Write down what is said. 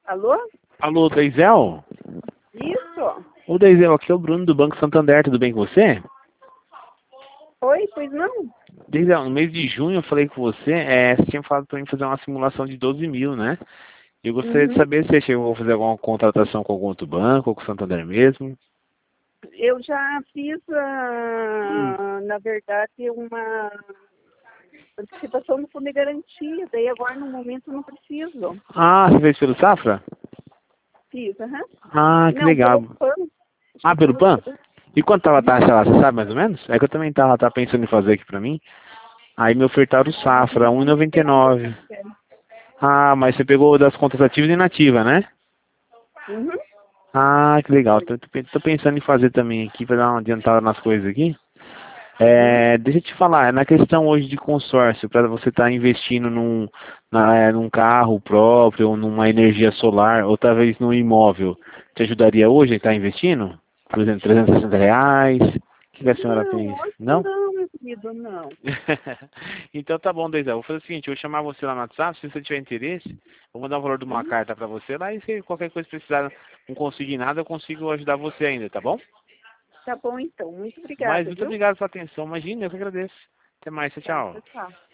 Alô? Alô, Deisel? Isso? Ô, Deisel, aqui é o Bruno do Banco Santander, tudo bem com você? Oi, pois não? Deisel, no mês de junho eu falei com você, você tinha falado pra mim fazer uma simulação de 12 mil, né? Eu gostaria de Uhum. saber se você chegou a fazer alguma contratação com algum outro banco, ou com o Santander mesmo. Eu já fiz, na verdade, uma antecipação no fundo de garantia, daí agora no momento eu não preciso. Ah, você fez pelo Safra? Fiz, aham. Ah, que Não, legal. pelo PAN. Acho que Ah, pelo pelo PAN? PAN. E quanto tava a Uhum. taxa lá, você sabe mais ou menos? É que eu também tava pensando em fazer aqui pra mim. Aí me ofertaram o Safra, Não lembro, 1,99. Marcelo. Ah, mas você pegou das contas ativas e inativa, né? Uhum. Ah, que legal. Tô pensando em fazer também aqui, pra dar uma adiantada nas coisas aqui. Uhum. Deixa eu te falar, na questão hoje de consórcio, para você estar investindo num carro próprio, ou numa energia solar, ou talvez num imóvel, te ajudaria hoje a estar investindo? Por exemplo, R$ 360? O que a senhora Não, pensa? acho que Não? não, meu querido, não. Então tá bom, Deisel. Vou fazer o seguinte, eu vou chamar você lá no WhatsApp, se você tiver interesse, vou mandar o valor de uma Uhum. carta para você lá e se qualquer coisa precisar, não conseguir nada, eu consigo ajudar você ainda, tá bom? Tá bom, então. Muito Mas obrigada, muito viu? obrigado pela atenção. Imagina, eu que agradeço. Até mais, tchau, Tá, tchau. tchau, tchau.